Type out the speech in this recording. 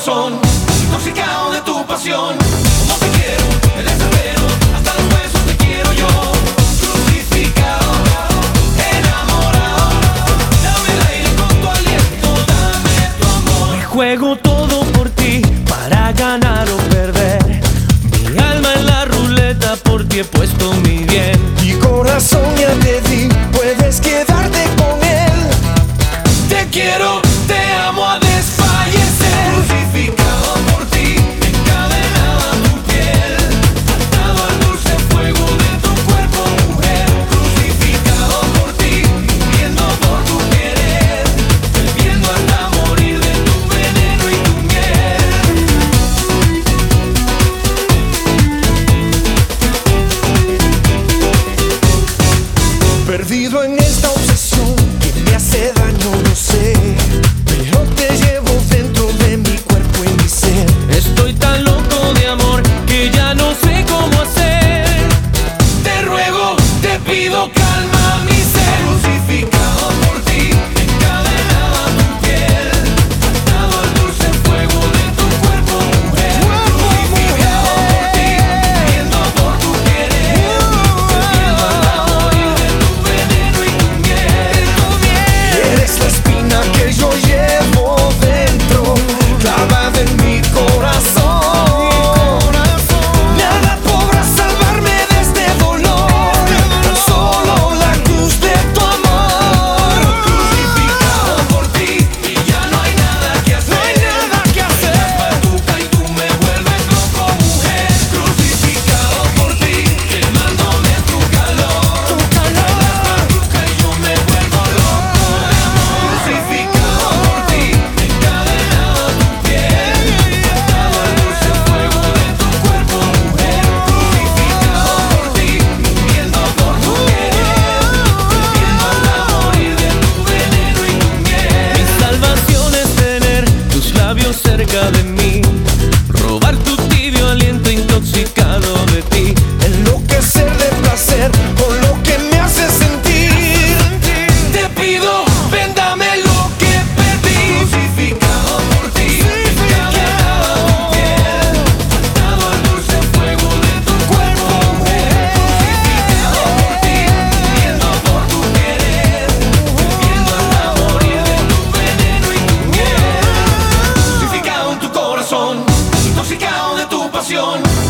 corazón, intoxicado de tu pasión. Como te quiero, me desespero, hasta los huesos te quiero yo. Crucificado, enamorado, dame el aire con tu aliento, dame tu amor. Juego todo por ti, para ganar o perder. Mi alma en la ruleta, por ti he puesto mi bien. Mi corazón ya te di, puedes quedarte con él. Te quiero, te amo a desfallecer. Crucificado por ti, encadenado a tu piel, atado al dulce fuego de tu cuerpo, mujer. Crucificado por ti, muriendo por tu querer, bebiendo hasta morir de tu veneno y tu miel. Perdido en esta obsesión que me hace daño, no sé, pero te llevo dentro de mi cuerpo y mi ser. Estoy tan loco de amor que ya no sé cómo hacer. Te ruego, te pido calma mi ser. Crucificado por ti, encadenado a tu piel, atado al dulce fuego de tu cuerpo, mujer. Crucificado por ti, muriendo por tu querer, bebiendo hasta morir de tu veneno y tu miel. Eres la espina que yo llevo dentro, clavada en mi corazón. Nada podrá salvarme de este dolor, tan solo la cruz de tu amor. Crucificado por ti, y ya no hay nada que hacer. Bailas batuca y tú me vuelves loco, mujer. Crucificado por ti, quemándome tu calor. Bailas batuca y yo me vuelvo loco de amor. Crucificado por ti, encadenado a tu piel, atado al dulce fuego de tu cuerpo, mujer. Crucificado por ti, muriendo por tu querer, bebiendo hasta morir de tu veneno y tu miel. Mi salvación es tener tus labios cerca de mí, robar tu tibio aliento intoxicado de ti. Enloquecer de placer con lo que me hace sentir. Te pido, véndame lo que perdí. Crucificado por ti, encadenado a tu piel, atado al dulce fuego de tu cuerpo, mujer. Crucificado por ti, muriendo por tu querer, bebiendo hasta morir de tu veneno y tu miel. Crucificado en tu corazón, intoxicado de tu pasión.